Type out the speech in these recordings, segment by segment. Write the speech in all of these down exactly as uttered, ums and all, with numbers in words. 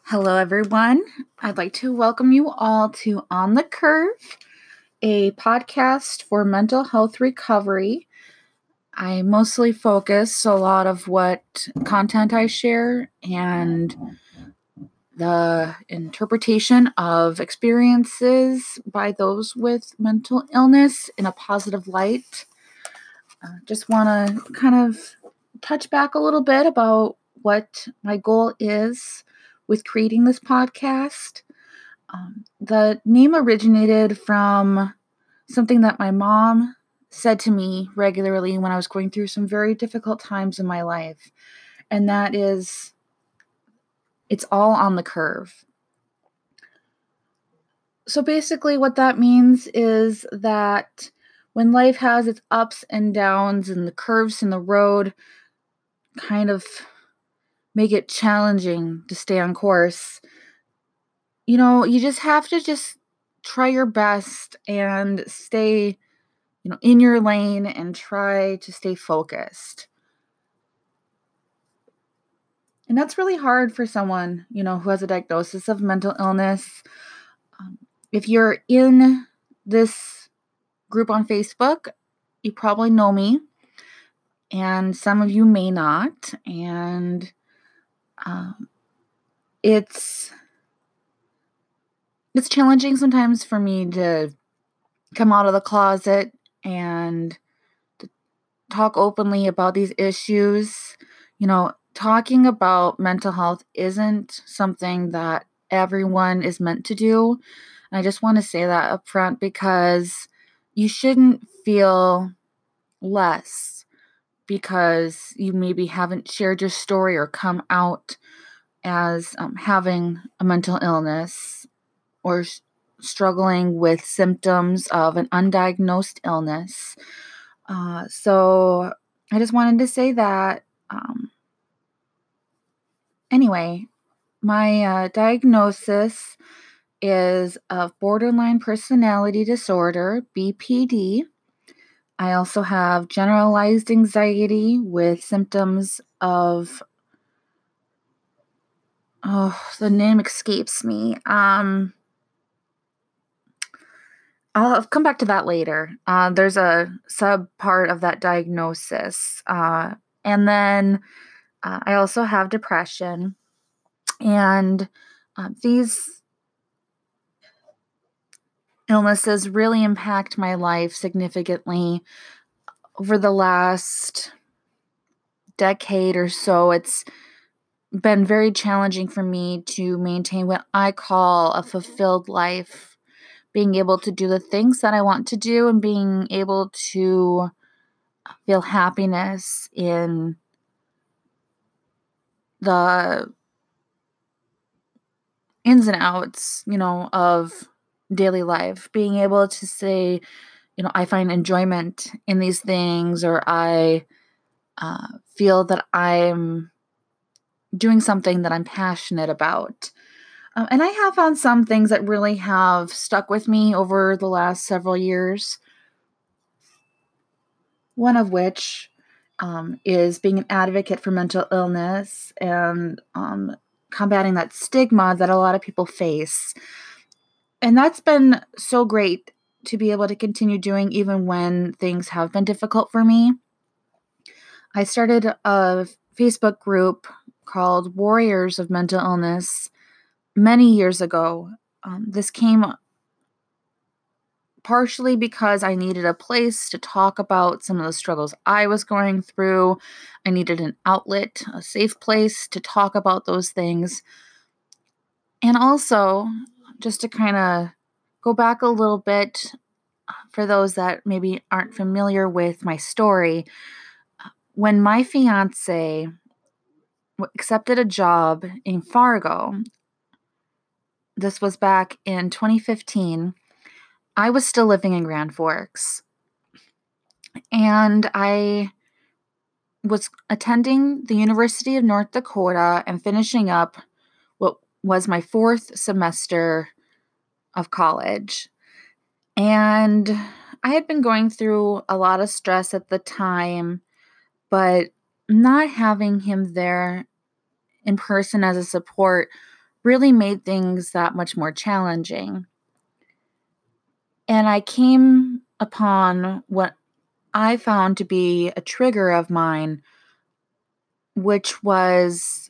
Hello, everyone. I'd like to welcome you all to On the Curve, a podcast for mental health recovery. I mostly focus a lot of what content I share and the interpretation of experiences by those with mental illness in a positive light. Uh, just want to kind of touch back a little bit about what my goal is with creating this podcast. Um, the name originated from something that my mom said to me regularly when I was going through some very difficult times in my life, and that is, it's all on the curve. So basically, what that means is that when life has its ups and downs and the curves in the road kind of make it challenging to stay on course, you know, you just have to just try your best and stay, you know, in your lane and try to stay focused. And that's really hard for someone, you know, who has a diagnosis of mental illness. Um, if you're in this group on Facebook, you probably know me, and some of you may not. And um, it's it's challenging sometimes for me to come out of the closet and to talk openly about these issues. You know, talking about mental health isn't something that everyone is meant to do. And I just want to say that up front because you shouldn't feel less because you maybe haven't shared your story or come out as um, having a mental illness or s- struggling with symptoms of an undiagnosed illness. Uh, so I just wanted to say that. Um, anyway, my uh, diagnosis is of borderline personality disorder, B P D. I also have generalized anxiety with symptoms of, oh, the name escapes me. Um, I'll come back to that later. Uh, there's a sub part of that diagnosis. Uh, and then uh, I also have depression. And uh, these illnesses really impact my life significantly over the last decade or so. It's been very challenging for me to maintain what I call a fulfilled life, being able to do the things that I want to do and being able to feel happiness in the ins and outs, you know, of daily life, being able to say, you know, I find enjoyment in these things, or I uh, feel that I'm doing something that I'm passionate about. Um, and I have found some things that really have stuck with me over the last several years. One of which um, is being an advocate for mental illness and um, combating that stigma that a lot of people face. And that's been so great to be able to continue doing even when things have been difficult for me. I started a Facebook group called Warriors of Mental Illness many years ago. Um, this came partially because I needed a place to talk about some of the struggles I was going through. I needed an outlet, a safe place to talk about those things. And also, just to kind of go back a little bit for those that maybe aren't familiar with my story, when my fiance accepted a job in Fargo, this was back in twenty fifteen, I was still living in Grand Forks. And I was attending the University of North Dakota and finishing up what was my fourth semester of college. And I had been going through a lot of stress at the time, but not having him there in person as a support really made things that much more challenging. And I came upon what I found to be a trigger of mine, which was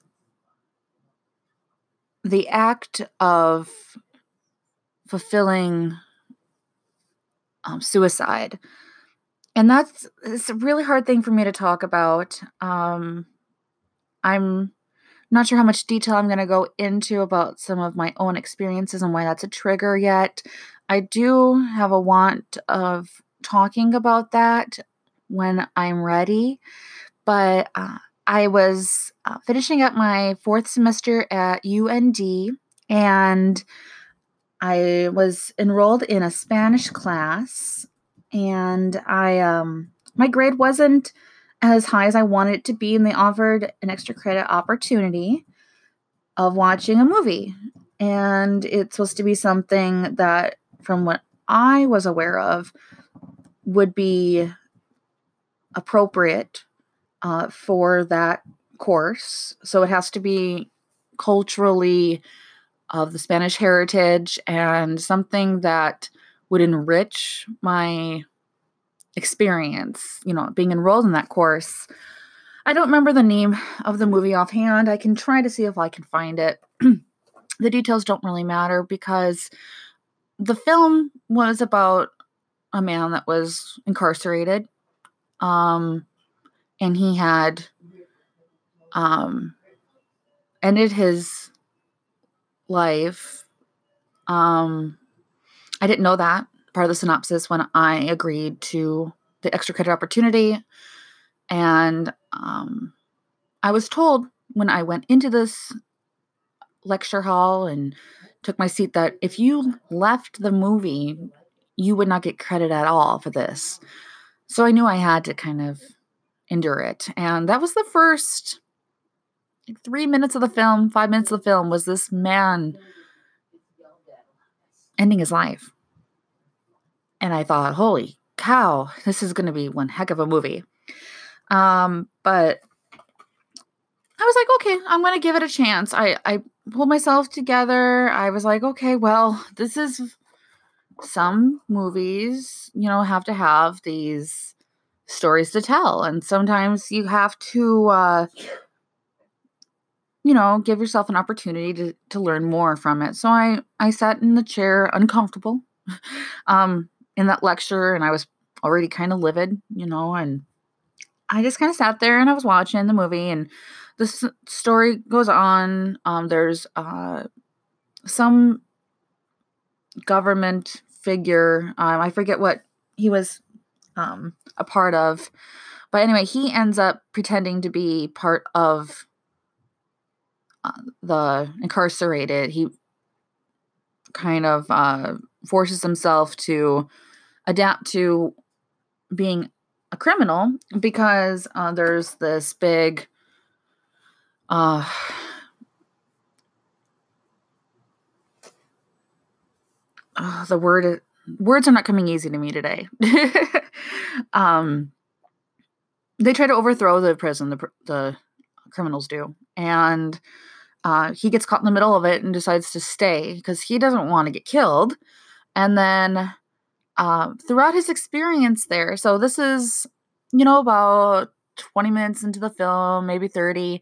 the act of fulfilling um, suicide. And that's it's a really hard thing for me to talk about. Um, I'm not sure how much detail I'm going to go into about some of my own experiences and why that's a trigger yet. I do have a want of talking about that when I'm ready, but uh, I was uh, finishing up my fourth semester at U N D, and I was enrolled in a Spanish class, and I um my grade wasn't as high as I wanted it to be, and they offered an extra credit opportunity of watching a movie. And it's supposed to be something that, from what I was aware of, would be appropriate uh, for that course. So it has to be culturally of the Spanish heritage and something that would enrich my experience, you know, being enrolled in that course. I don't remember the name of the movie offhand. I can try to see if I can find it. The details don't really matter because the film was about a man that was incarcerated. Um, and he had um, ended his life. Um, I didn't know that part of the synopsis when I agreed to the extra credit opportunity. And um, I was told when I went into this lecture hall and took my seat that if you left the movie, you would not get credit at all for this. So I knew I had to kind of endure it. And that was the first like, three minutes of the film, five minutes of the film was this man ending his life. And I thought, holy cow, this is going to be one heck of a movie. Um, but I was like, okay, I'm going to give it a chance. I, I pulled myself together. I was like, okay, well, this is some movies, you know, have to have these stories to tell. And sometimes you have to, uh, you know, give yourself an opportunity to, to learn more from it. So I, I sat in the chair uncomfortable um, in that lecture, and I was already kind of livid, you know, and I just kind of sat there and I was watching the movie, and the s- story goes on. Um, there's uh, some government figure. Um, I forget what he was um, a part of. But anyway, he ends up pretending to be part of uh, the incarcerated. He kind of uh, forces himself to adapt to being a criminal because uh, there's this big uh, uh, the word words are not coming easy to me today. um, they try to overthrow the prison, the the criminals do, and uh, he gets caught in the middle of it and decides to stay because he doesn't want to get killed. And then uh, throughout his experience there, so this is, you know, about twenty minutes into the film, maybe thirty,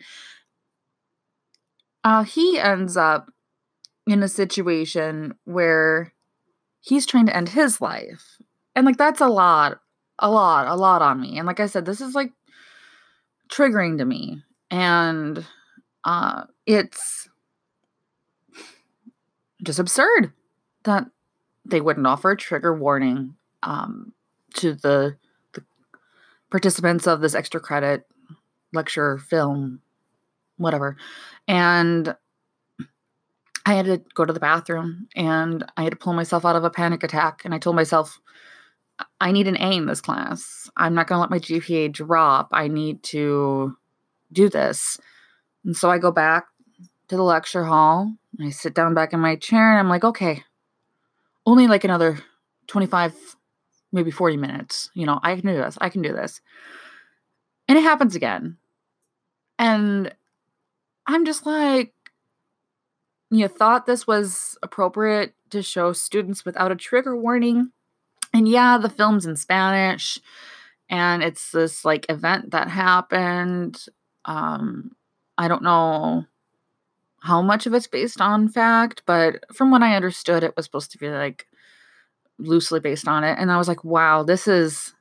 uh, he ends up in a situation where he's trying to end his life. And like, that's a lot, a lot, a lot on me. And like I said, this is like triggering to me. And uh, it's just absurd that they wouldn't offer a trigger warning um, to the, the participants of this extra credit lecture, film, whatever. And I had to go to the bathroom and I had to pull myself out of a panic attack. And I told myself, I need an A in this class. I'm not going to let my G P A drop. I need to do this. And so I go back to the lecture hall. I sit down back in my chair and I'm like, okay, only like another twenty-five, maybe forty minutes. You know, I can do this. I can do this. And it happens again. And I'm just like, you thought this was appropriate to show students without a trigger warning. And yeah, the film's in Spanish, and it's this like event that happened. Um, I don't know how much of it's based on fact, but from what I understood, it was supposed to be like loosely based on it. And I was like, wow, this is.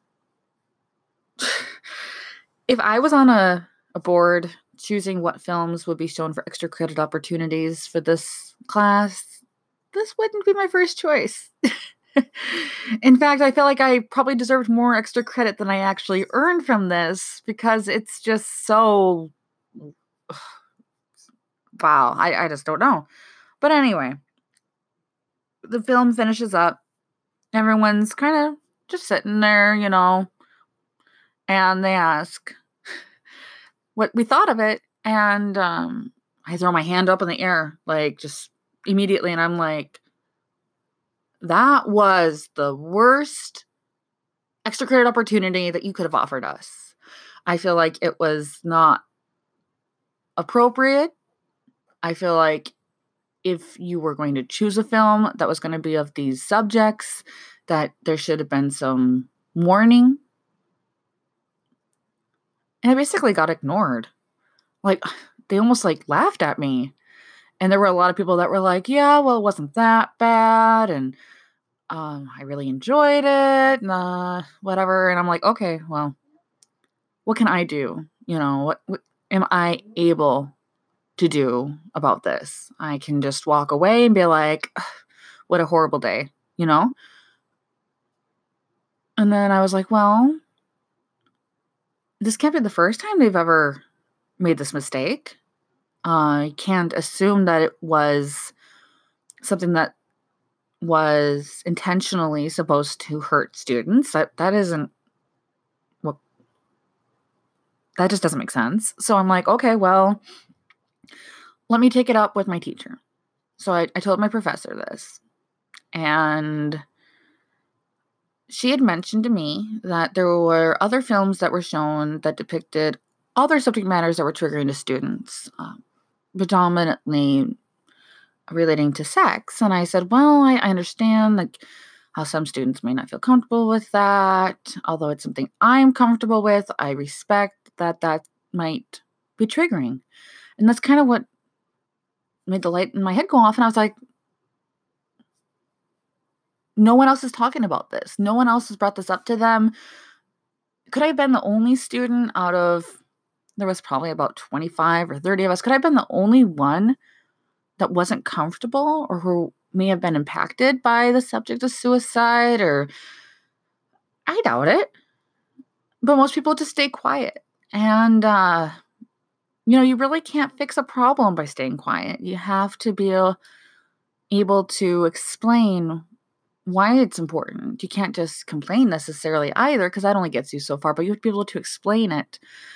If I was on a, a board choosing what films would be shown for extra credit opportunities for this class, this wouldn't be my first choice. In fact, I feel like I probably deserved more extra credit than I actually earned from this because it's just so. Wow, I, I just don't know. But anyway, the film finishes up. Everyone's kind of just sitting there, you know, and they ask what we thought of it. And um, I throw my hand up in the air, like just immediately. And I'm like, that was the worst extra credit opportunity that you could have offered us. I feel like it was not appropriate. I feel like if you were going to choose a film that was going to be of these subjects, that there should have been some warning. And I basically got ignored. Like, they almost like laughed at me. And there were a lot of people that were like, yeah, well, it wasn't that bad. And um, I really enjoyed it. And, uh, whatever. And I'm like, okay, well, what can I do? You know, what, what am I able to do about this? I can just walk away and be like, what a horrible day, you know? And then I was like, well, this can't be the first time they've ever made this mistake. Uh, I can't assume that it was something that was intentionally supposed to hurt students. That that isn't what that just doesn't make sense. So I'm like, okay, well, let me take it up with my teacher. So I, I told my professor this, and she had mentioned to me that there were other films that were shown that depicted other subject matters that were triggering to students, uh, predominantly relating to sex. And I said, well, I, I understand like how some students may not feel comfortable with that. Although it's something I'm comfortable with, I respect that that might be triggering. And that's kind of what made the light in my head go off. And I was like, no one else is talking about this. No one else has brought this up to them. Could I have been the only student out of, there was probably about twenty-five or thirty of us. Could I have been the only one that wasn't comfortable or who may have been impacted by the subject of suicide? Or I doubt it. But most people just stay quiet. And, uh, you know, you really can't fix a problem by staying quiet. You have to be able to explain why it's important. You can't just complain necessarily either, because that only gets you so far, but you have to be able to explain it.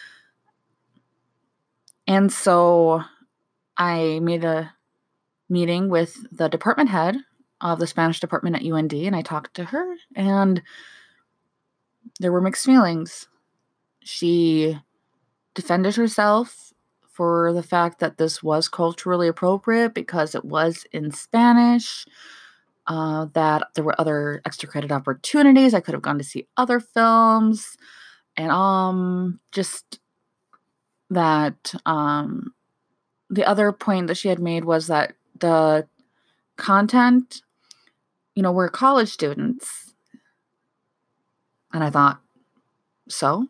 And so I made a meeting with the department head of the Spanish department at U N D, and I talked to her, and there were mixed feelings. She defended herself for the fact that this was culturally appropriate because it was in Spanish. Uh, that there were other extra credit opportunities. I could have gone to see other films, and um, just that um, the other point that she had made was that the content, you know, we're college students, and I thought, so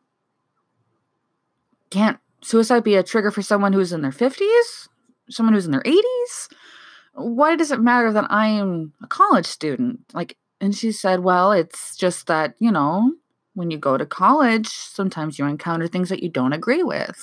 can't suicide be a trigger for someone who's in their fifties, someone who's in their eighties? Why does it matter that I am a college student? Like, and she said, well, it's just that, you know, when you go to college, sometimes you encounter things that you don't agree with.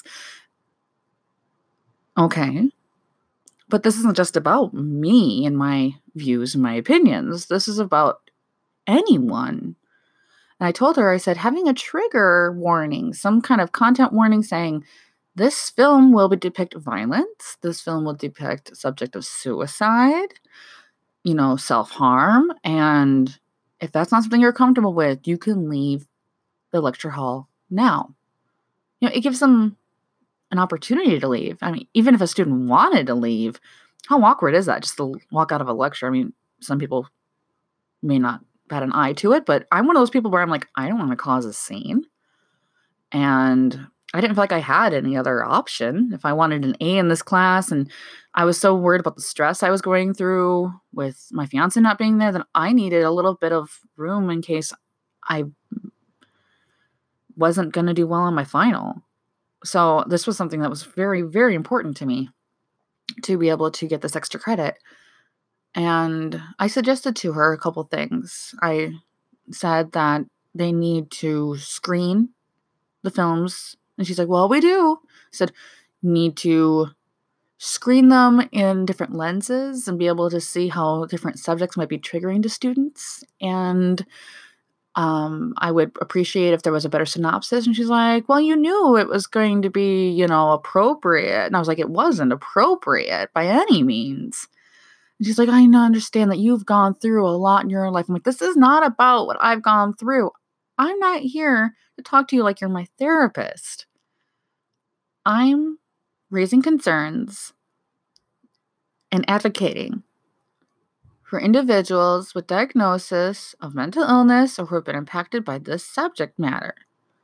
Okay. But this isn't just about me and my views and my opinions. This is about anyone. And I told her, I said, having a trigger warning, some kind of content warning saying, this film will depict violence. This film will depict a subject of suicide, you know, self-harm. And if that's not something you're comfortable with, you can leave the lecture hall now. You know, it gives them an opportunity to leave. I mean, even if a student wanted to leave, how awkward is that just to walk out of a lecture? I mean, some people may not bat an eye to it, but I'm one of those people where I'm like, I don't want to cause a scene. And I didn't feel like I had any other option. If I wanted an A in this class and I was so worried about the stress I was going through with my fiance not being there, then I needed a little bit of room in case I wasn't going to do well on my final. So this was something that was very, very important to me to be able to get this extra credit. And I suggested to her a couple things. I said that they need to screen the films. And she's like, well, we do. I said, need to screen them in different lenses and be able to see how different subjects might be triggering to students. And um, I would appreciate if there was a better synopsis. And she's like, well, you knew it was going to be, you know, appropriate. And I was like, it wasn't appropriate by any means. And she's like, I understand that you've gone through a lot in your life. I'm like, this is not about what I've gone through. I'm not here to talk to you like you're my therapist. I'm raising concerns and advocating for individuals with diagnosis of mental illness or who have been impacted by this subject matter.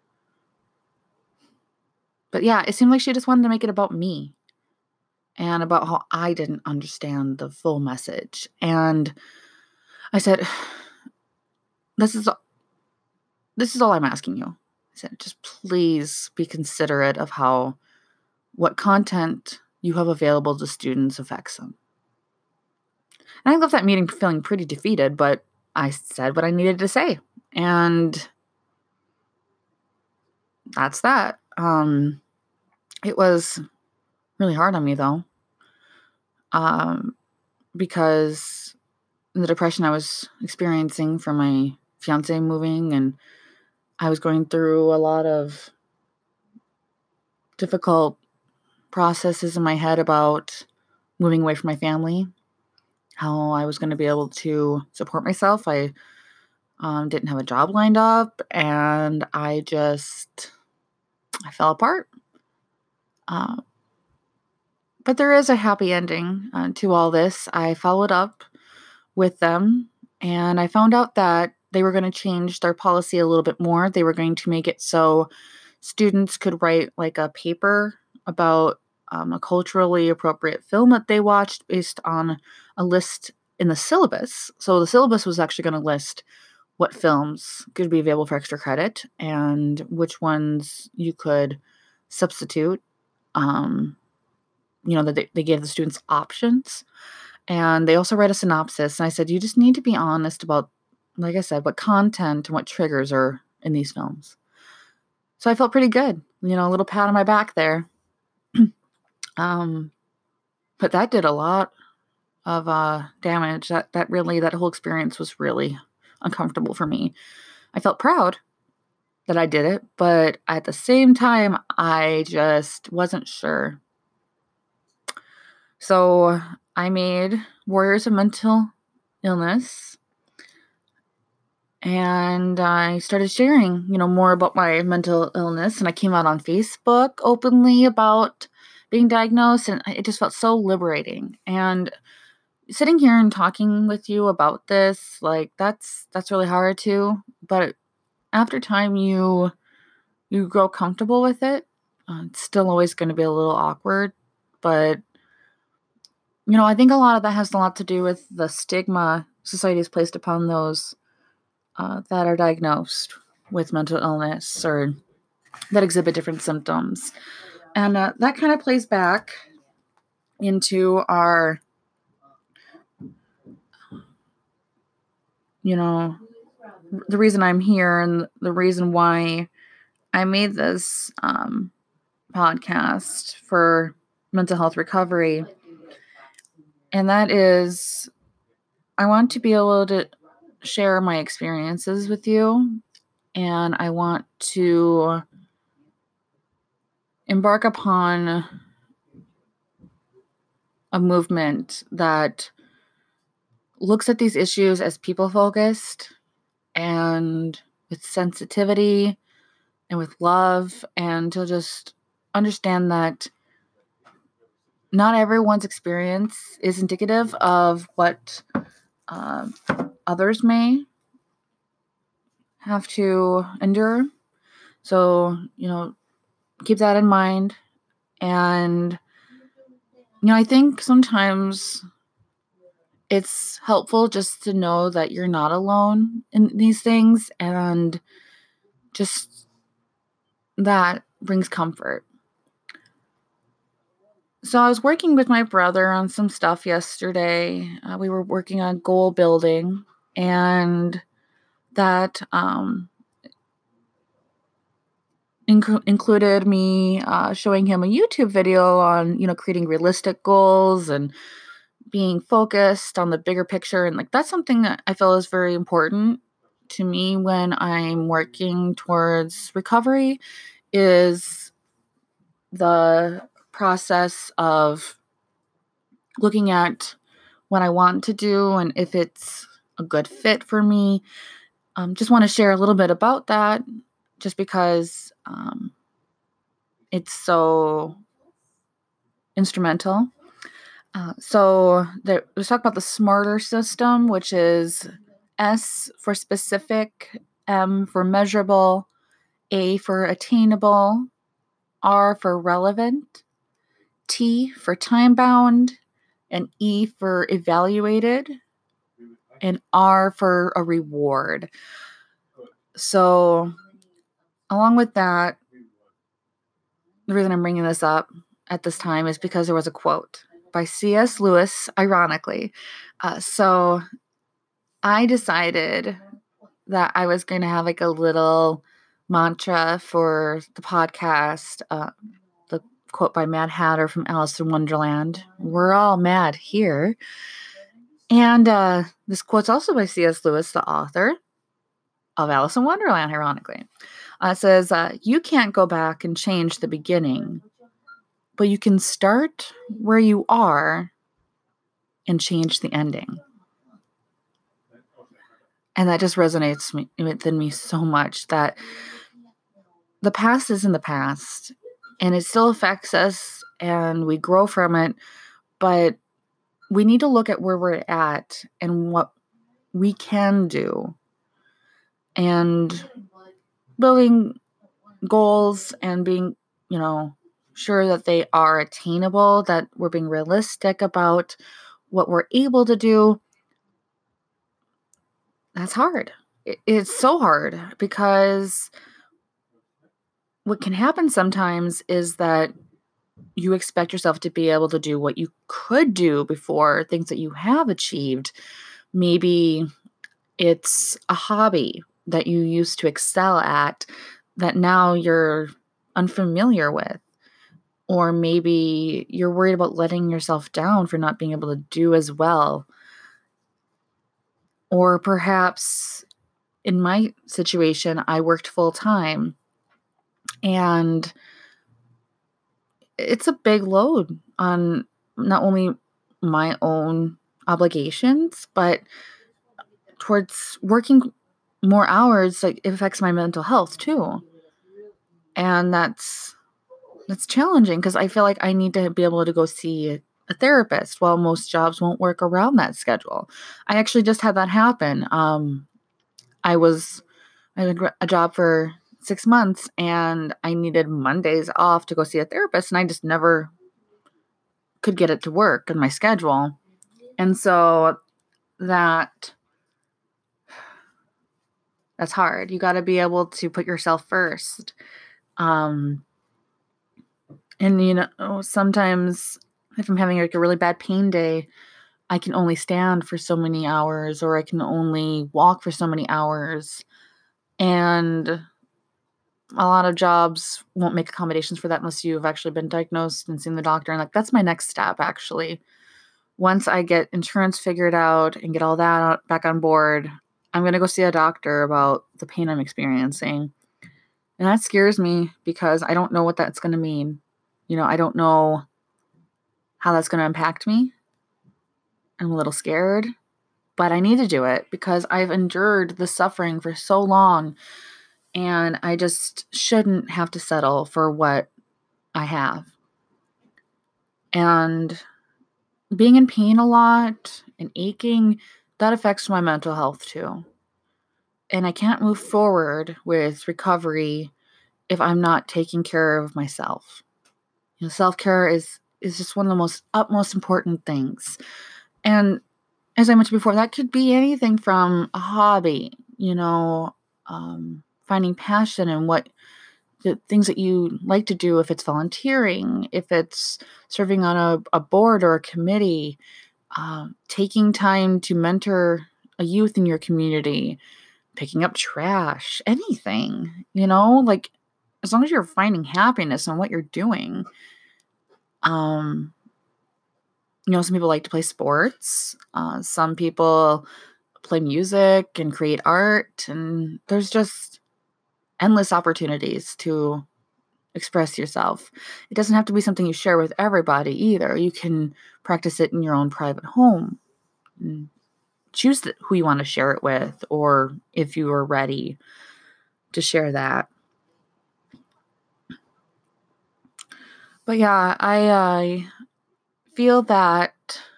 But yeah, it seemed like she just wanted to make it about me and about how I didn't understand the full message. And I said, this is this is all I'm asking you. I said, just please be considerate of how what content you have available to students affects them. And I left that meeting feeling pretty defeated, but I said what I needed to say. And that's that. Um, it was really hard on me, though, um, because the depression I was experiencing from my fiance moving, and I was going through a lot of difficult processes in my head about moving away from my family, how I was going to be able to support myself. I um, didn't have a job lined up, and I just, I fell apart. Uh, but there is a happy ending uh, to all this. I followed up with them, and I found out that they were going to change their policy a little bit more. They were going to make it so students could write like a paper about um, a culturally appropriate film that they watched based on a list in the syllabus. So the syllabus was actually going to list what films could be available for extra credit and which ones you could substitute. Um, you know, that they, they gave the students options. And they also write a synopsis. And I said, you just need to be honest about, like I said, what content and what triggers are in these films. So I felt pretty good, you know, a little pat on my back there. um, but that did a lot of uh, damage. That that really, that whole experience was really uncomfortable for me. I felt proud that I did it, but at the same time, I just wasn't sure. So I made Warriors of Mental Illness, and I started sharing, you know, more about my mental illness, and I came out on Facebook openly about being diagnosed, and it just felt so liberating. And sitting here and talking with you about this, like that's that's really hard too. But after time, you you grow comfortable with it. Uh, it's still always going to be a little awkward, but you know, I think a lot of that has a lot to do with the stigma society has placed upon those uh, that are diagnosed with mental illness or that exhibit different symptoms. And uh, that kind of plays back into our, you know, the reason I'm here and the reason why I made this um, podcast for mental health recovery. And that is, I want to be able to share my experiences with you. And I want to embark upon a movement that looks at these issues as people-focused and with sensitivity and with love, and to just understand that not everyone's experience is indicative of what uh, others may have to endure. So, you know, keep that in mind. And, you know, I think sometimes it's helpful just to know that you're not alone in these things, and just that brings comfort. So I was working with my brother on some stuff yesterday. Uh, we were working on goal building, and that um, inc- included me uh, showing him a YouTube video on, you know, creating realistic goals and being focused on the bigger picture. And like, that's something that I feel is very important to me when I'm working towards recovery, is the process of looking at what I want to do and if it's a good fit for me. Um, just want to share a little bit about that, just because um, it's so instrumental. Uh, so there, let's talk about the SMARTER system, which is S for specific, M for measurable, A for attainable, R for relevant, T for time bound, and E for evaluated, and R for a reward. So, along with that, the reason I'm bringing this up at this time is because there was a quote by C S Lewis, ironically. Uh, so, I decided that I was going to have like a little mantra for the podcast. Uh, the quote by Mad Hatter from Alice in Wonderland. We're all mad here. And uh, this quote's also by C S Lewis, the author of Alice in Wonderland, ironically. Uh, it says, uh, you can't go back and change the beginning, but you can start where you are and change the ending. And that just resonates me, within me so much, that the past is in the past and it still affects us and we grow from it, but we need to look at where we're at and what we can do, and building goals and being, you know, sure that they are attainable, that we're being realistic about what we're able to do. That's hard. It's so hard, because what can happen sometimes is that you expect yourself to be able to do what you could do before, things that you have achieved. Maybe it's a hobby that you used to excel at that now you're unfamiliar with. Or maybe you're worried about letting yourself down for not being able to do as well. Or perhaps in my situation, I worked full time, and it's a big load on not only my own obligations, but towards working more hours. Like, it affects my mental health too. And that's that's challenging, because I feel like I need to be able to go see a, a therapist. Well, most jobs won't work around that schedule. I actually just had that happen. Um, I was I had a job for six months and I needed Mondays off to go see a therapist, and I just never could get it to work in my schedule. And so that that's hard. You got to be able to put yourself first. Um, and you know, sometimes if I'm having like a really bad pain day, I can only stand for so many hours, or I can only walk for so many hours. And a lot of jobs won't make accommodations for that unless you've actually been diagnosed and seen the doctor. And like, that's my next step, actually. Once I get insurance figured out and get all that back on board, I'm going to go see a doctor about the pain I'm experiencing. And that scares me, because I don't know what that's going to mean. You know, I don't know how that's going to impact me. I'm a little scared, but I need to do it because I've endured the suffering for so long, and I just shouldn't have to settle for what I have. And being in pain a lot and aching, that affects my mental health too. And I can't move forward with recovery if I'm not taking care of myself. You know, self-care is is just one of the most utmost important things. And as I mentioned before, that could be anything from a hobby, you know, um, finding passion in what the things that you like to do, if it's volunteering, if it's serving on a, a board or a committee, uh, taking time to mentor a youth in your community, picking up trash, anything, you know, like as long as you're finding happiness in what you're doing. Um, you know, some people like to play sports. Uh, some people play music and create art, and there's just endless opportunities to express yourself. It doesn't have to be something you share with everybody either. You can practice it in your own private home. And choose the, who you want to share it with, or if you are ready to share that. But yeah, I uh, feel that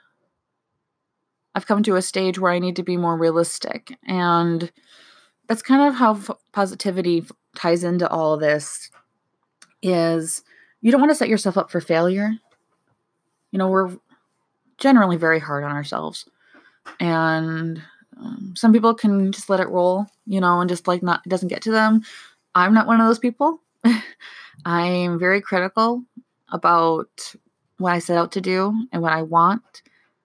I've come to a stage where I need to be more realistic. And that's kind of how f- positivity f- ties into all of this is you don't want to set yourself up for failure. You know, we're generally very hard on ourselves. And um, some people can just let it roll, you know, and just like not, it doesn't get to them. I'm not one of those people. I'm very critical about what I set out to do and what I want.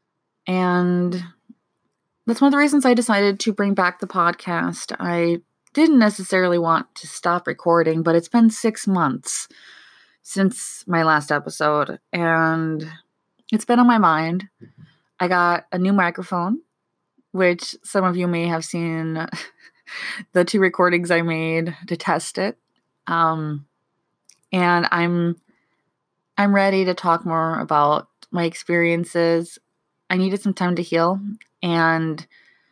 And that's one of the reasons I decided to bring back the podcast. I didn't necessarily want to stop recording, but it's been six months since my last episode, and it's been on my mind. I got a new microphone, which some of you may have seen the two recordings I made to test it. Um, and I'm I'm ready to talk more about my experiences. I needed some time to heal, and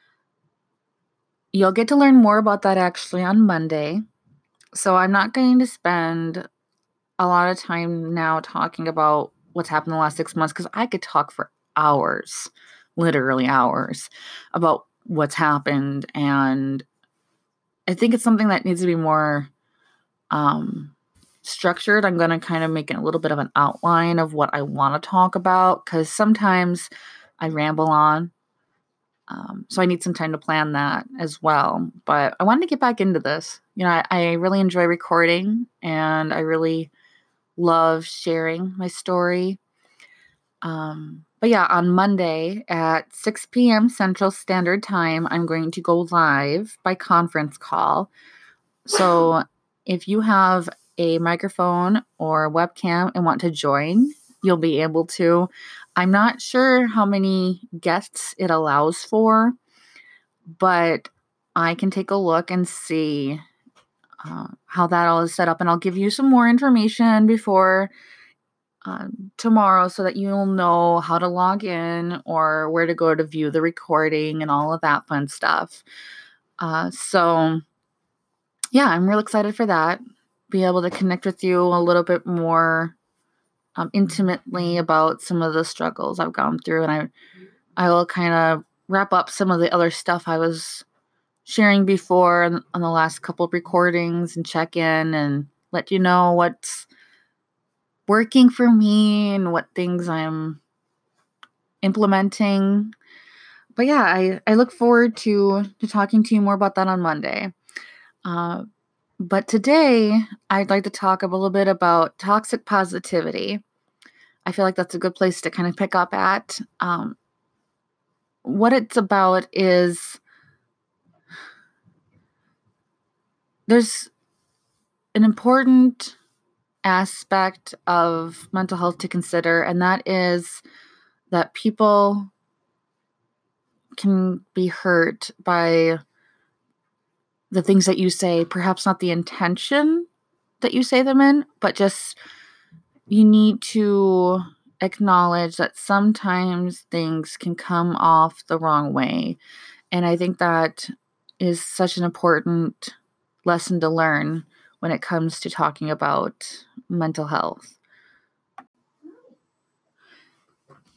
you'll get to learn more about that actually on Monday. So I'm not going to spend a lot of time now talking about what's happened in the last six months because I could talk for hours, literally hours, about what's happened. And I think it's something that needs to be more um, structured. I'm going to kind of make a little bit of an outline of what I want to talk about because sometimes I ramble on. Um, so I need some time to plan that as well. But I wanted to get back into this. You know, I, I really enjoy recording and I really love sharing my story. Um, but yeah, on Monday at six p.m. Central Standard Time, I'm going to go live by conference call. So if you have a microphone or a webcam and want to join, you'll be able to. I'm not sure how many guests it allows for, but I can take a look and see uh, how that all is set up. And I'll give you some more information before um, tomorrow so that you'll know how to log in or where to go to view the recording and all of that fun stuff. Uh, so, yeah, I'm real excited for that. Be able to connect with you a little bit more um, intimately about some of the struggles I've gone through. And I, I will kind of wrap up some of the other stuff I was sharing before on, on the last couple of recordings and check in and let you know what's working for me and what things I'm implementing. But yeah, I, I look forward to, to talking to you more about that on Monday. Uh, but today, I'd like to talk a little bit about toxic positivity. I feel like that's a good place to kind of pick up at. Um, what it's about is there's an important aspect of mental health to consider, and that is that people can be hurt by the things that you say, perhaps not the intention that you say them in, but just you need to acknowledge that sometimes things can come off the wrong way. And I think that is such an important lesson to learn when it comes to talking about mental health.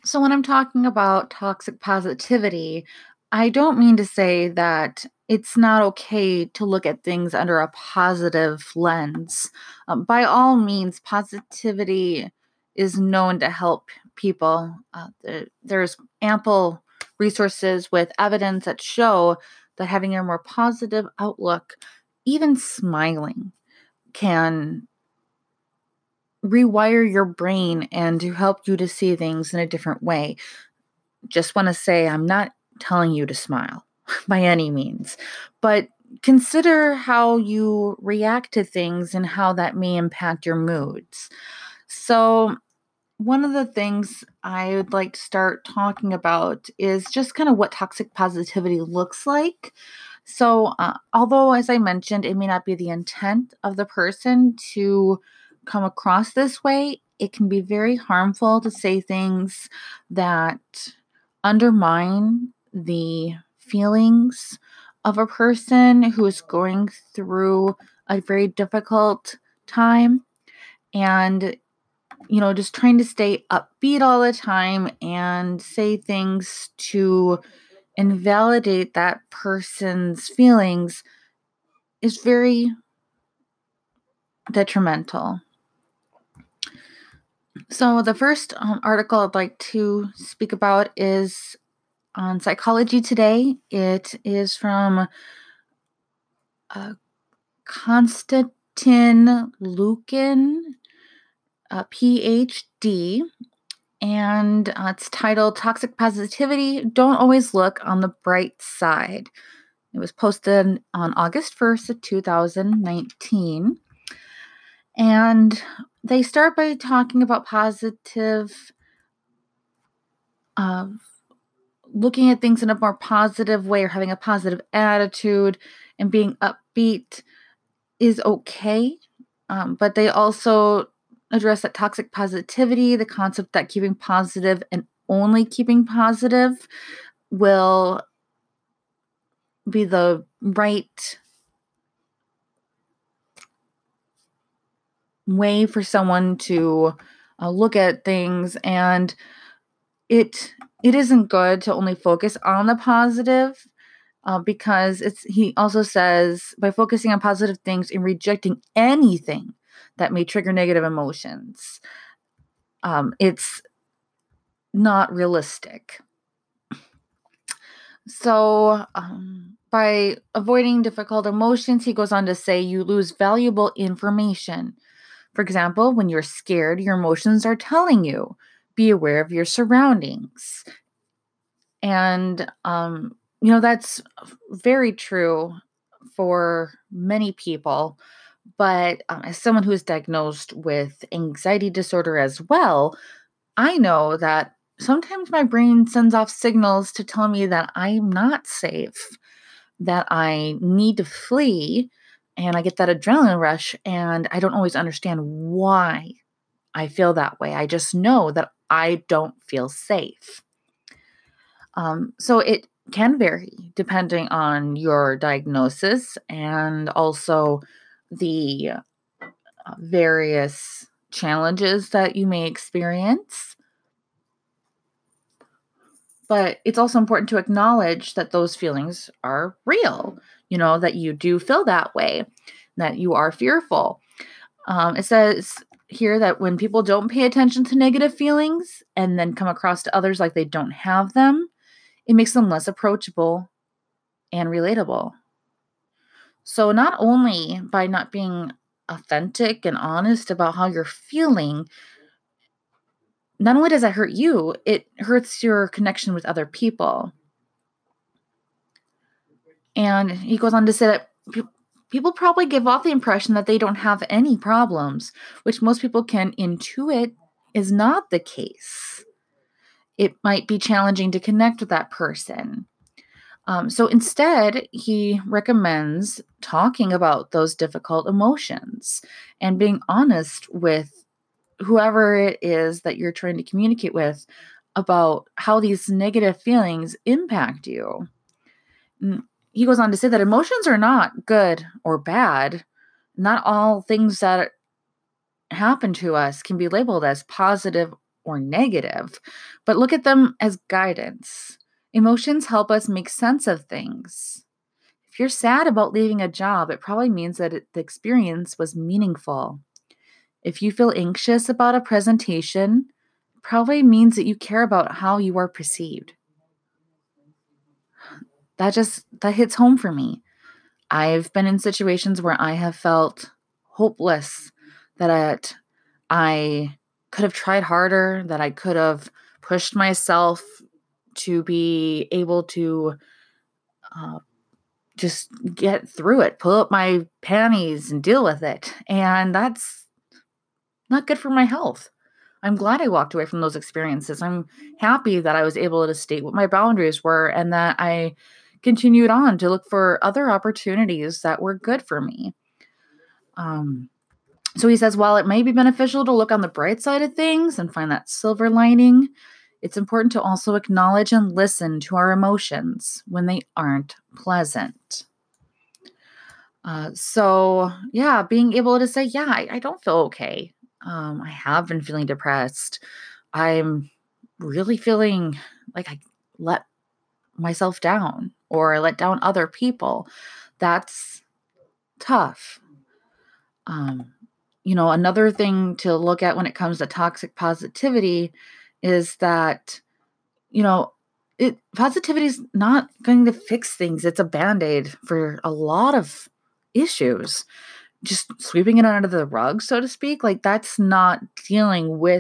So, when I'm talking about toxic positivity, I don't mean to say that it's not okay to look at things under a positive lens. Um, by all means, positivity is known to help people. Uh, there, there's ample resources with evidence that show that having a more positive outlook, even smiling, can rewire your brain and to help you to see things in a different way. Just want to say I'm not telling you to smile by any means, but consider how you react to things and how that may impact your moods. So, one of the things I would like to start talking about is just kind of what toxic positivity looks like. So, uh, although, as I mentioned, it may not be the intent of the person to come across this way, it can be very harmful to say things that undermine the feelings of a person who is going through a very difficult time. And you know, just trying to stay upbeat all the time and say things to invalidate that person's feelings is very detrimental. So, the first um, article I'd like to speak about is on Psychology Today. It is from uh, Konstantin Lukin, a P H D, and uh, it's titled Toxic Positivity Don't Always Look on the Bright Side. It was posted on August first of two thousand nineteen. And they start by talking about positive, uh, looking at things in a more positive way or having a positive attitude and being upbeat is okay. Um, but they also address that toxic positivity, the concept that keeping positive and only keeping positive will be the right way for someone to uh, look at things, and it it isn't good to only focus on the positive, uh, because it's he also says by focusing on positive things and rejecting anything that may trigger negative emotions, um, it's not realistic. So, um, by avoiding difficult emotions, he goes on to say you lose valuable information. For example, when you're scared, your emotions are telling you, be aware of your surroundings. And, um, you know, that's very true for many people. But um, as someone who is diagnosed with anxiety disorder as well, I know that sometimes my brain sends off signals to tell me that I'm not safe, that I need to flee, and I get that adrenaline rush, and I don't always understand why I feel that way. I just know that I don't feel safe. Um, so it can vary depending on your diagnosis and also the uh, various challenges that you may experience. But it's also important to acknowledge that those feelings are real, you know, that you do feel that way, that you are fearful. Um, it says here that when people don't pay attention to negative feelings and then come across to others like they don't have them, it makes them less approachable and relatable. So, not only by not being authentic and honest about how you're feeling, not only does that hurt you, it hurts your connection with other people. And he goes on to say that pe- people probably give off the impression that they don't have any problems, which most people can intuit is not the case. It might be challenging to connect with that person. Um, so instead, he recommends talking about those difficult emotions and being honest with whoever it is that you're trying to communicate with about how these negative feelings impact you. Mm, He goes on to say that emotions are not good or bad. Not all things that happen to us can be labeled as positive or negative, but look at them as guidance. Emotions help us make sense of things. If you're sad about leaving a job, it probably means that it, the experience was meaningful. If you feel anxious about a presentation, it probably means that you care about how you are perceived. That just, that hits home for me. I've been in situations where I have felt hopeless, that I could have tried harder, that I could have pushed myself to be able to uh, just get through it, pull up my panties and deal with it. And that's not good for my health. I'm glad I walked away from those experiences. I'm happy that I was able to state what my boundaries were and that I continued on to look for other opportunities that were good for me. Um, so he says, while it may be beneficial to look on the bright side of things and find that silver lining, it's important to also acknowledge and listen to our emotions when they aren't pleasant. Uh, so, yeah, being able to say, yeah, I, I don't feel okay. Um, I have been feeling depressed. I'm really feeling like I let myself down or I let down other people. That's tough. Um, you know, another thing to look at when it comes to toxic positivity is that, you know, it positivity is not going to fix things. It's a band-aid for a lot of issues. Just sweeping it under the rug, so to speak, like that's not dealing with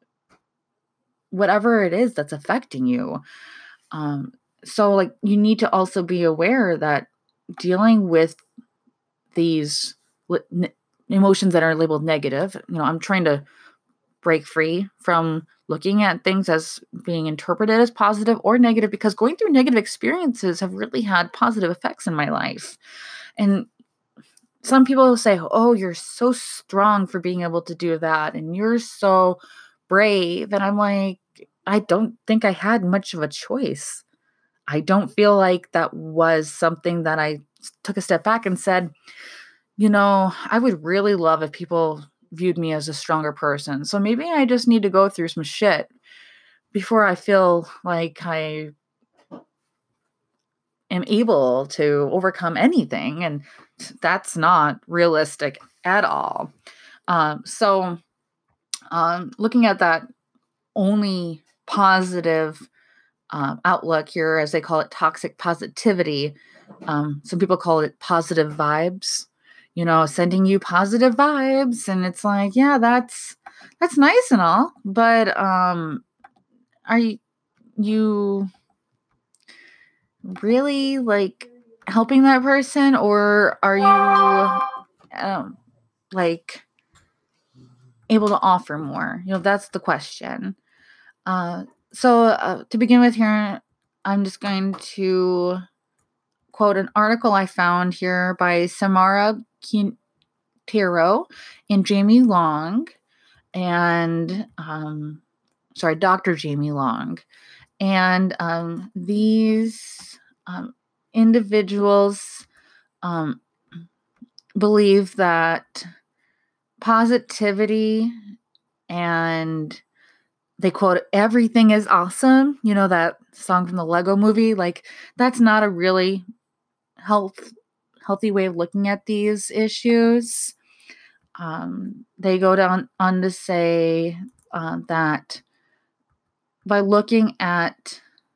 whatever it is that's affecting you. Um, so like you need to also be aware that dealing with these n- emotions that are labeled negative, you know, I'm trying to break free from looking at things as being interpreted as positive or negative, because going through negative experiences have really had positive effects in my life. And some people will say, oh, you're so strong for being able to do that. And you're so brave. And I'm like, I don't think I had much of a choice. I don't feel like that was something that I took a step back and said, you know, I would really love if people viewed me as a stronger person. So maybe I just need to go through some shit before I feel like I am able to overcome anything. And that's not realistic at all. Um, so um, looking at that only positive um, outlook here, as they call it, toxic positivity. Um, some people call it positive vibes, you know, sending you positive vibes. And it's like, yeah, that's, that's nice and all, but um, are you, you really like helping that person, or are you um, like able to offer more? You know, that's the question. Uh, so uh, to begin with here, I'm just going to quote an article I found here by Samara Quintero and Jamie Long, and um, sorry, Doctor Jamie Long. And um, these um, individuals um, believe that positivity, and they quote, everything is awesome. You know, that song from the Lego movie, like that's not a really health, healthy way of looking at these issues. Um, they go down on to say uh, that by looking at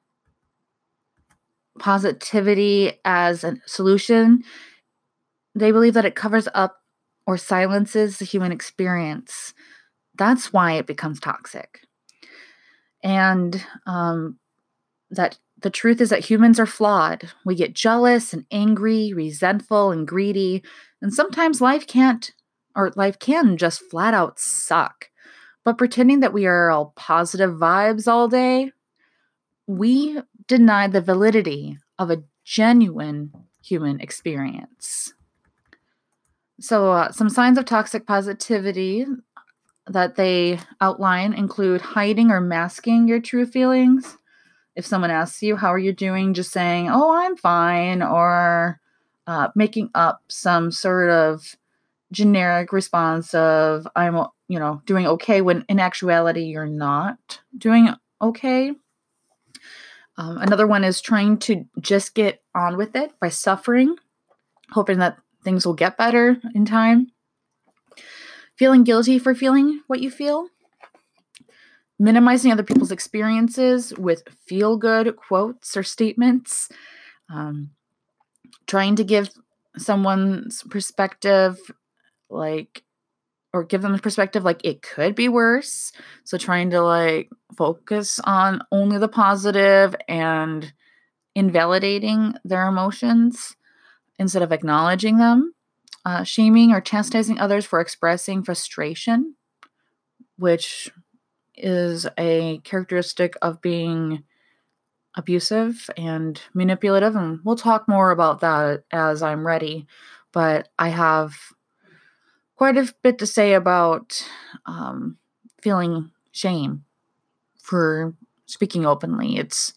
positivity as a solution, they believe that it covers up or silences the human experience. That's why it becomes toxic. And um, that the truth is that humans are flawed. We get jealous and angry, resentful and greedy, and sometimes life can't, or life can just flat out suck. But pretending that we are all positive vibes all day, we deny the validity of a genuine human experience. So, uh, some signs of toxic positivity that they outline include hiding or masking your true feelings. If someone asks you, how are you doing? Just saying, oh, I'm fine, or uh, making up some sort of generic response of, I'm you know, doing okay when in actuality you're not doing okay. Um, another one is trying to just get on with it by suffering, hoping that things will get better in time. Feeling guilty for feeling what you feel. Minimizing other people's experiences with feel-good quotes or statements. Um, trying to give someone's perspective, like, or give them a perspective like it could be worse. So trying to like focus on only the positive and invalidating their emotions instead of acknowledging them. Uh, shaming or chastising others for expressing frustration, which is a characteristic of being abusive and manipulative. And we'll talk more about that as I'm ready. But I have quite a bit to say about um, feeling shame for speaking openly. It's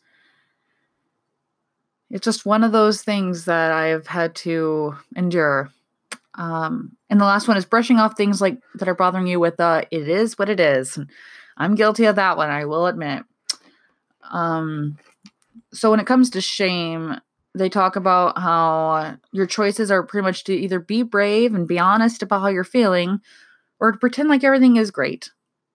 it's just one of those things that I've had to endure. Um, and the last one is brushing off things like that are bothering you with uh, it is what it is. I'm guilty of that one, I will admit. Um, so when it comes to shame, they talk about how your choices are pretty much to either be brave and be honest about how you're feeling, or to pretend like everything is great,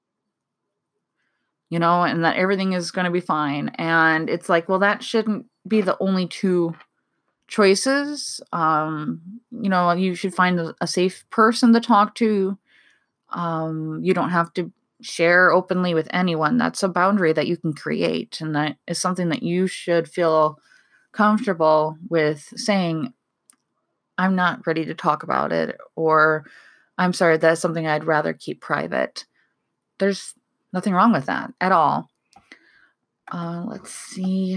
you know, and that everything is going to be fine. And it's like, well, that shouldn't be the only two choices. Um, you know, you should find a, a safe person to talk to. Um, you don't have to share openly with anyone. That's a boundary that you can create. And that is something that you should feel comfortable with saying, I'm not ready to talk about it, or I'm sorry, that's something I'd rather keep private. There's nothing wrong with that at all. Uh, let's see.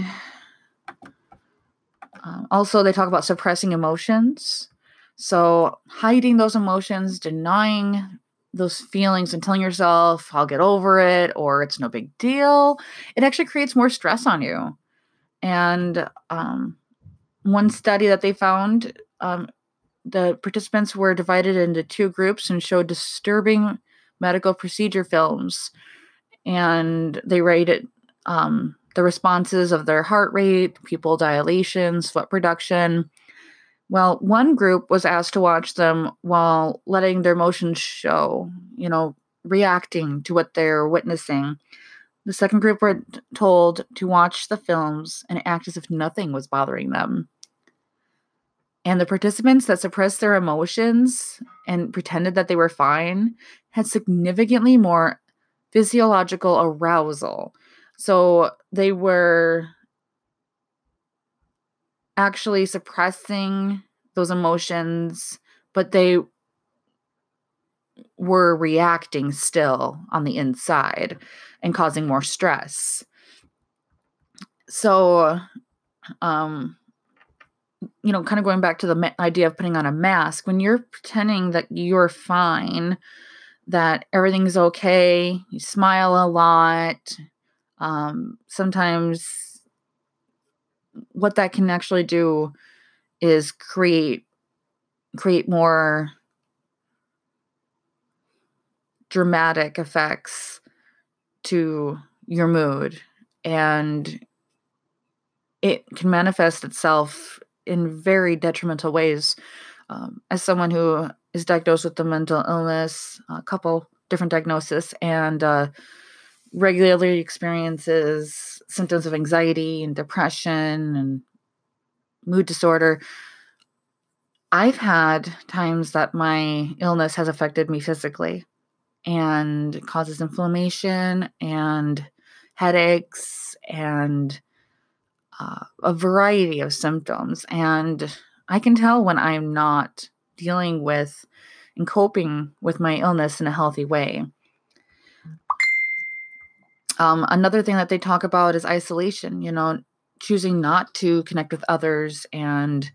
Uh, also, they talk about suppressing emotions. So hiding those emotions, denying those feelings and telling yourself, I'll get over it, or it's no big deal, it actually creates more stress on you. And um, one study that they found, um, the participants were divided into two groups and showed disturbing medical procedure films. And they rated um, the responses of their heart rate, pupil dilation, sweat production. Well, one group was asked to watch them while letting their emotions show, you know, reacting to what they're witnessing. The second group were told to watch the films and act as if nothing was bothering them. And the participants that suppressed their emotions and pretended that they were fine had significantly more physiological arousal. So they were actually suppressing those emotions, but they were reacting still on the inside and causing more stress. So, um, you know, kind of going back to the ma- idea of putting on a mask, when you're pretending that you're fine, that everything's okay, you smile a lot, um, sometimes what that can actually do is create create more dramatic effects to your mood, and it can manifest itself in very detrimental ways. Um, as someone who is diagnosed with a mental illness, a couple different diagnoses, and uh, regularly experiences symptoms of anxiety and depression and mood disorder, I've had times that my illness has affected me physically and causes inflammation and headaches and uh, a variety of symptoms. And I can tell when I'm not dealing with and coping with my illness in a healthy way. Um, another thing that they talk about is isolation, you know, choosing not to connect with others and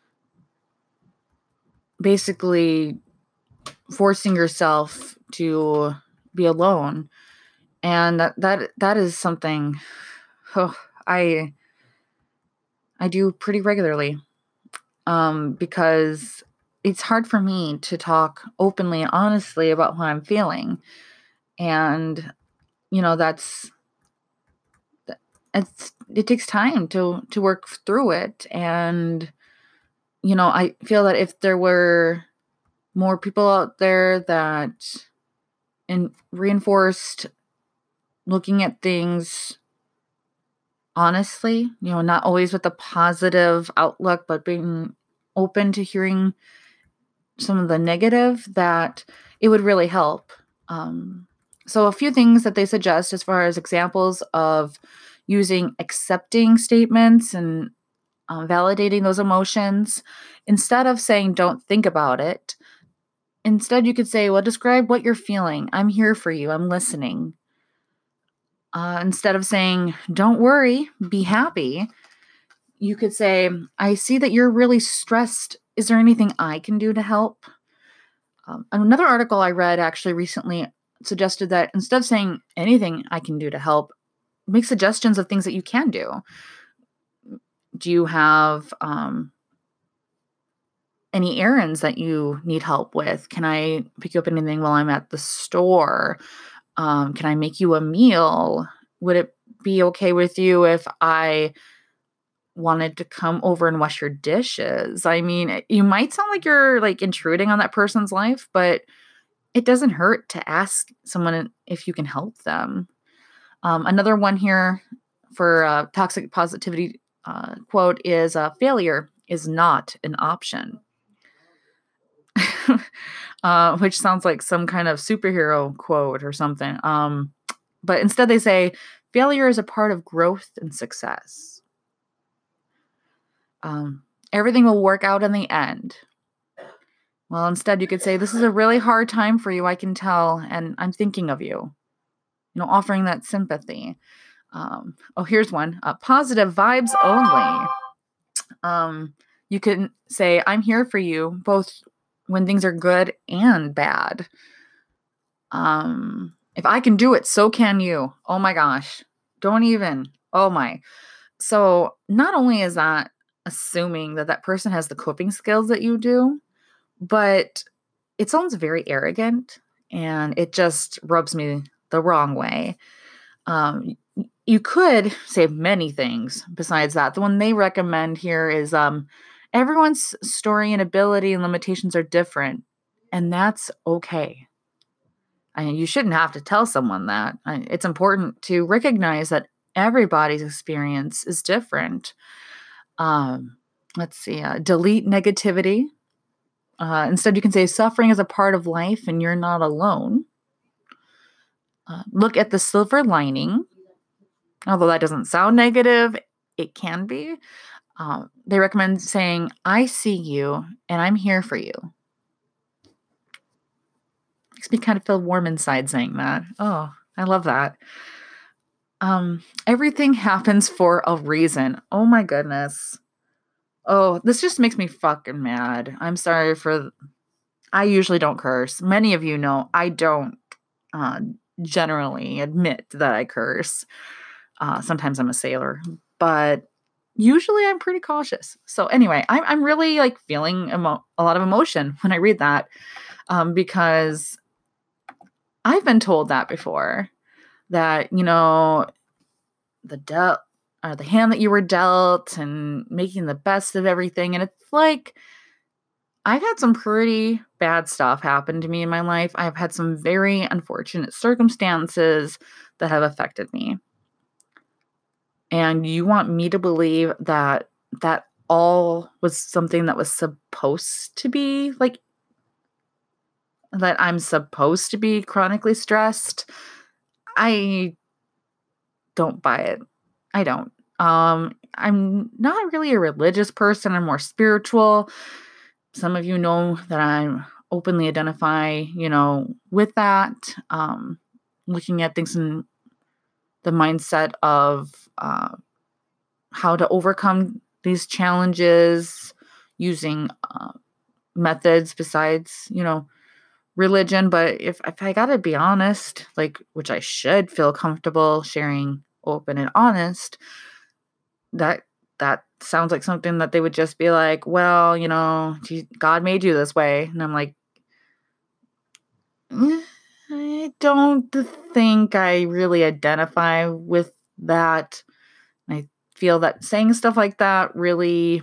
basically forcing yourself to be alone. And that that, that is something oh, I I do pretty regularly, um, because it's hard for me to talk openly and honestly about how I'm feeling. And, you know, that's, it's, it takes time to, to work through it. And, you know, I feel that if there were more people out there that and reinforced looking at things honestly, you know, not always with a positive outlook, but being open to hearing some of the negative, that it would really help. Um, so a few things that they suggest as far as examples of using accepting statements and uh, validating those emotions, instead of saying, don't think about it, instead you could say, well, describe what you're feeling. I'm here for you. I'm listening. Uh, instead of saying, don't worry, be happy, you could say, I see that you're really stressed. Is there anything I can do to help? Um, another article I read actually recently suggested that instead of saying anything I can do to help, make suggestions of things that you can do. Do you have um, any errands that you need help with? Can I pick you up anything while I'm at the store? Um, can I make you a meal? Would it be okay with you if I wanted to come over and wash your dishes? I mean, you might sound like you're like intruding on that person's life, but it doesn't hurt to ask someone if you can help them. Um, another one here for uh, toxic positivity uh, quote is uh, failure is not an option. uh, which sounds like some kind of superhero quote or something. Um, but instead they say failure is a part of growth and success. Um, everything will work out in the end. Well, instead you could say, this is a really hard time for you, I can tell, and I'm thinking of you. You know, offering that sympathy. Um, oh, here's one. Uh, positive vibes only. Um, you can say, I'm here for you, both when things are good and bad. Um, if I can do it, so can you. Oh my gosh. Don't even. Oh my. So not only is that assuming that that person has the coping skills that you do, but it sounds very arrogant and it just rubs me the wrong way. Um, you could say many things besides that. The one they recommend here is um, everyone's story and ability and limitations are different, and that's okay. I mean, you shouldn't have to tell someone that. I, it's important to recognize that everybody's experience is different. Um, let's see, uh, delete negativity. Uh, instead, you can say suffering is a part of life and you're not alone. Uh, look at the silver lining. Although that doesn't sound negative, it can be. Uh, they recommend saying, I see you and I'm here for you. Makes me kind of feel warm inside saying that. Oh, I love that. Um, everything happens for a reason. Oh my goodness. Oh, this just makes me fucking mad. I'm sorry for... I usually don't curse. Many of you know I don't uh, generally admit that I curse. Uh, sometimes I'm a sailor, but usually I'm pretty cautious. So anyway, I'm, I'm really like feeling emo- a lot of emotion when I read that um, because I've been told that before, that, you know, the dealt or the hand that you were dealt and making the best of everything. And it's like, I've had some pretty bad stuff happen to me in my life. I've had some very unfortunate circumstances that have affected me. And you want me to believe that that all was something that was supposed to be, like, that I'm supposed to be chronically stressed? I don't buy it. I don't. Um, I'm not really a religious person. I'm more spiritual. Some of you know that I openly identify, you know, with that. Um, looking at things in the mindset of uh, how to overcome these challenges using uh, methods besides, you know, religion. But if, if I gotta be honest, like, which I should feel comfortable sharing open and honest, that that sounds like something that they would just be like, well, you know, God made you this way. And I'm like, "Eh, I don't think I really identify with that." I feel that saying stuff like that really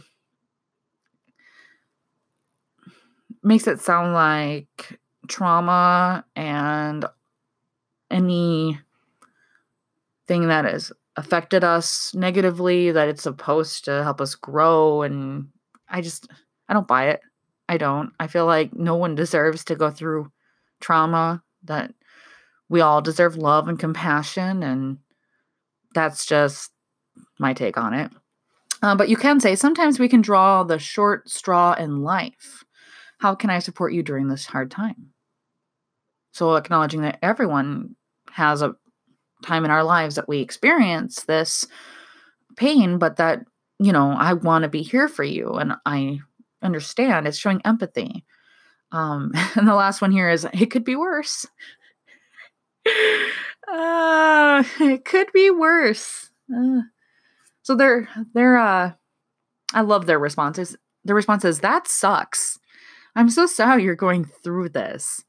makes it sound like trauma and anything that has affected us negatively, that it's supposed to help us grow. And I just, I don't buy it. I don't. I feel like no one deserves to go through trauma, that we all deserve love and compassion. And that's just my take on it. Uh, but you can say sometimes we can draw the short straw in life. How can I support you during this hard time? So acknowledging that everyone has a time in our lives that we experience this pain, but that, you know, I want to be here for you and I understand. It's showing empathy. Um, and the last one here is, it could be worse. uh, it could be worse. Uh, so they're, they're, uh, I love their responses. Their response is, that sucks. I'm so sorry you're going through this.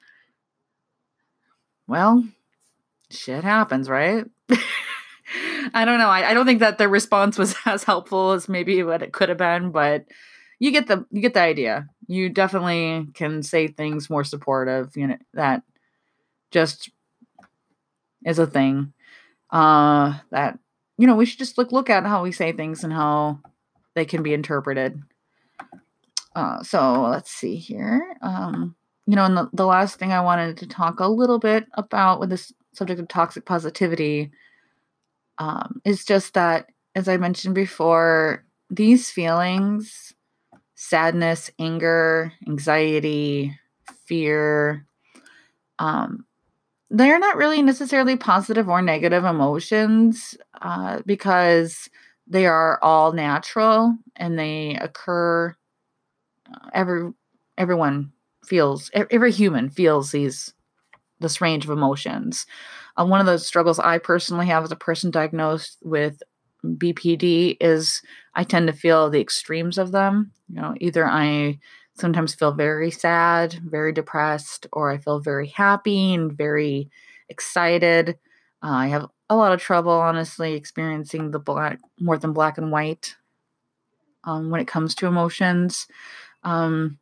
Well, shit happens, right? I don't know. I, I don't think that the response was as helpful as maybe what it could have been, but you get the you get the idea. You definitely can say things more supportive, you know, that just is a thing. Uh, that, you know, we should just look look at how we say things and how they can be interpreted. Uh, so let's see here. Um, you know, and the, the last thing I wanted to talk a little bit about with this subject of toxic positivity um, is just that, as I mentioned before, these feelings, sadness, anger, anxiety, fear, um, they're not really necessarily positive or negative emotions uh, because they are all natural and they occur. Uh, every everyone feels, every human feels these this range of emotions. Uh, one of those struggles I personally have as a person diagnosed with B P D is I tend to feel the extremes of them. You know, either I sometimes feel very sad, very depressed, or I feel very happy and very excited. Uh, I have a lot of trouble, honestly, experiencing the black more than black and white um, when it comes to emotions. Um,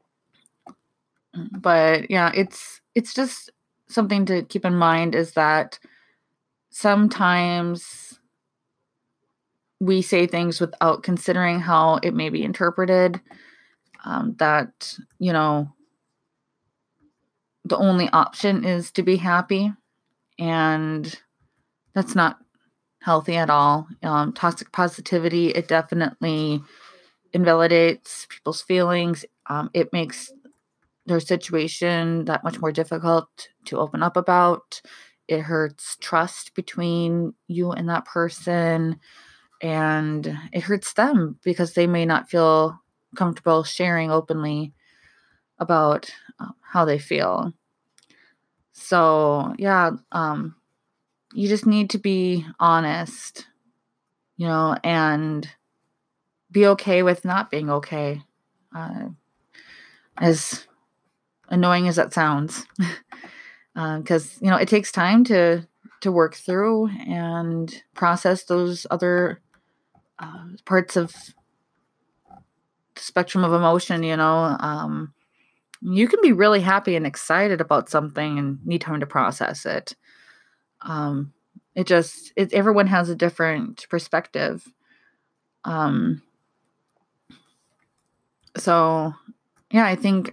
but yeah, it's it's just something to keep in mind is that sometimes we say things without considering how it may be interpreted. Um, that, you know, the only option is to be happy, and that's not healthy at all. Um, toxic positivity, it definitely invalidates people's feelings. Um, it makes their situation that much more difficult to open up about. It hurts trust between you and that person, and it hurts them because they may not feel comfortable sharing openly about um, how they feel. So, yeah, um, you just need to be honest, you know, and be okay with not being okay. Uh, as annoying as that sounds. Because, uh, you know, it takes time to to work through and process those other uh, parts of the spectrum of emotion, you know. Um, you can be really happy and excited about something and need time to process it. Um, it just, it, everyone has a different perspective. Um, so, yeah, I think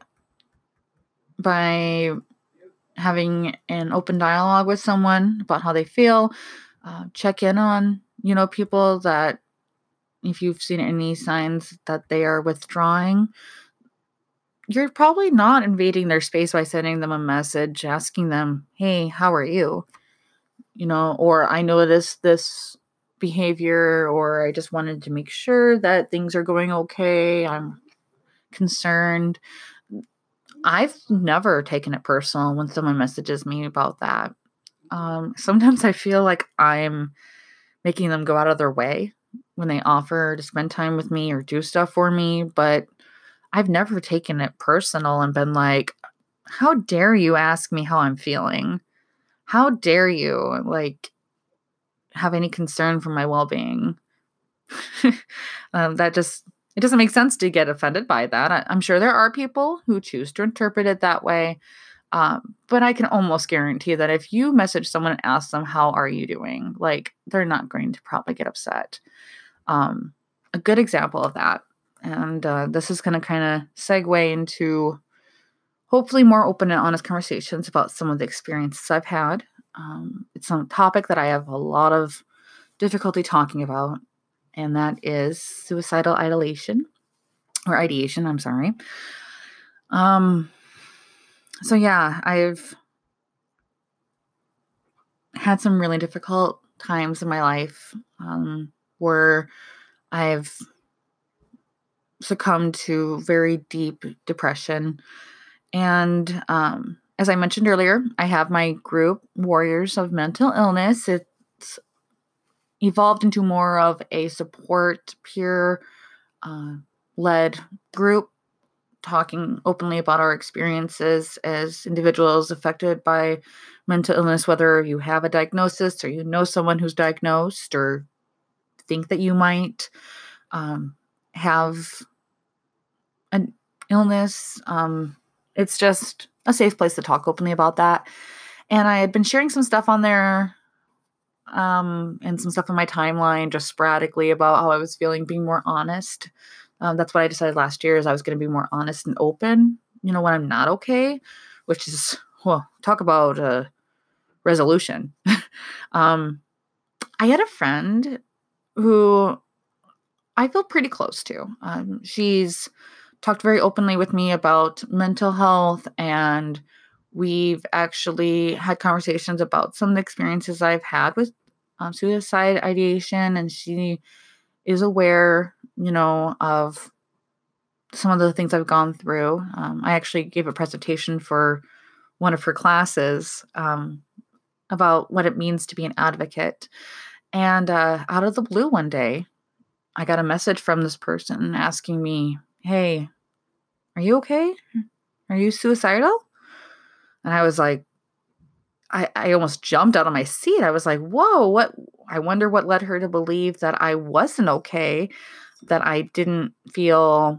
by having an open dialogue with someone about how they feel, uh, check in on, you know, people that if you've seen any signs that they are withdrawing, you're probably not invading their space by sending them a message, asking them, hey, how are you? You know, or I noticed this behavior, or I just wanted to make sure that things are going okay. I'm concerned. I've never taken it personal when someone messages me about that. Um, sometimes I feel like I'm making them go out of their way when they offer to spend time with me or do stuff for me, but I've never taken it personal and been like, how dare you ask me how I'm feeling? How dare you, like, have any concern for my well-being? um, that just, it doesn't make sense to get offended by that. I, I'm sure there are people who choose to interpret it that way. Um, but I can almost guarantee that if you message someone and ask them, how are you doing? Like, they're not going to probably get upset. Um, a good example of that. And uh, this is going to kind of segue into hopefully more open and honest conversations about some of the experiences I've had. Um, it's a topic that I have a lot of difficulty talking about, and that is suicidal ideation or ideation. I'm sorry. Um, so yeah, I've had some really difficult times in my life um, where I've succumbed to very deep depression. And um, as I mentioned earlier, I have my group, Warriors of Mental Illness. It's evolved into more of a support, peer uh, led group, talking openly about our experiences as individuals affected by mental illness, whether you have a diagnosis or you know someone who's diagnosed or think that you might um, have an illness. Um, it's just a safe place to talk openly about that. And I had been sharing some stuff on there um, and some stuff in my timeline just sporadically about how I was feeling, being more honest. Um, that's what I decided last year is I was going to be more honest and open, you know, when I'm not okay, which is, well, talk about a resolution. um, I had a friend who I feel pretty close to. Um, she's talked very openly with me about mental health, and we've actually had conversations about some of the experiences I've had with um, suicide ideation, and she is aware, you know, of some of the things I've gone through. Um, I actually gave a presentation for one of her classes um, about what it means to be an advocate. And uh, out of the blue one day, I got a message from this person asking me, hey, are you okay? Are you suicidal? And I was like, I, I almost jumped out of my seat. I was like, whoa, what? I wonder what led her to believe that I wasn't okay, that I didn't feel,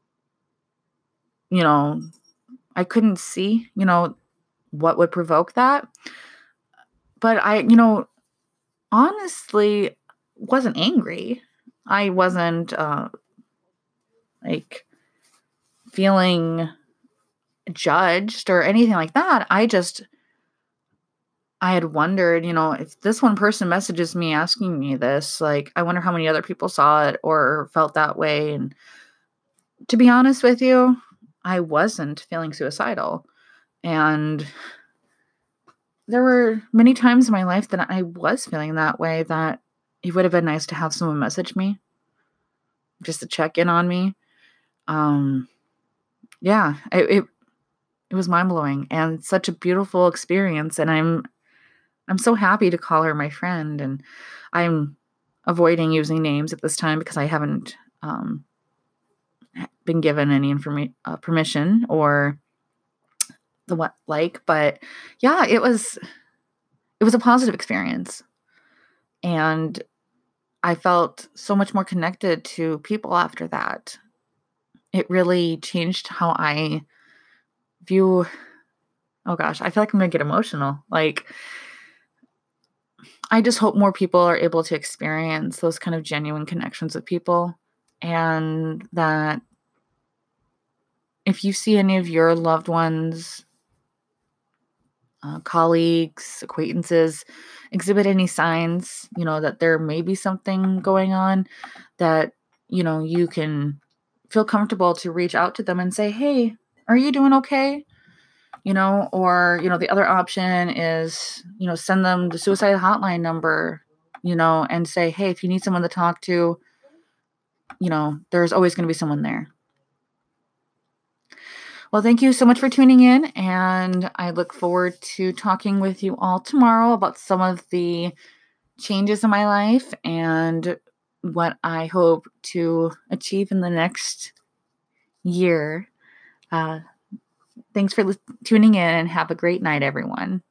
you know, I couldn't see, you know, what would provoke that. But I, you know, honestly wasn't angry. I wasn't uh, like feeling judged or anything like that. I just, I had wondered, you know, if this one person messages me asking me this, like, I wonder how many other people saw it or felt that way. And to be honest with you, I wasn't feeling suicidal. And there were many times in my life that I was feeling that way, that it would have been nice to have someone message me just to check in on me. Um, yeah, it, it, it was mind blowing and such a beautiful experience. And I'm, I'm so happy to call her my friend, and I'm avoiding using names at this time because I haven't um, been given any informa- uh, permission or the what like, but yeah, it was, it was a positive experience. And I felt so much more connected to people after that. It really changed how I view, oh gosh, I feel like I'm going to get emotional. Like, I just hope more people are able to experience those kind of genuine connections with people. And that if you see any of your loved ones, uh, colleagues, acquaintances exhibit any signs, you know, that there may be something going on, that, you know, you can feel comfortable to reach out to them and say, hey, are you doing okay? You know, or, you know, the other option is, you know, send them the suicide hotline number, you know, and say, hey, if you need someone to talk to, you know, there's always going to be someone there. Well, thank you so much for tuning in, and I look forward to talking with you all tomorrow about some of the changes in my life and what I hope to achieve in the next year. Uh, thanks for li- tuning in and have a great night, everyone.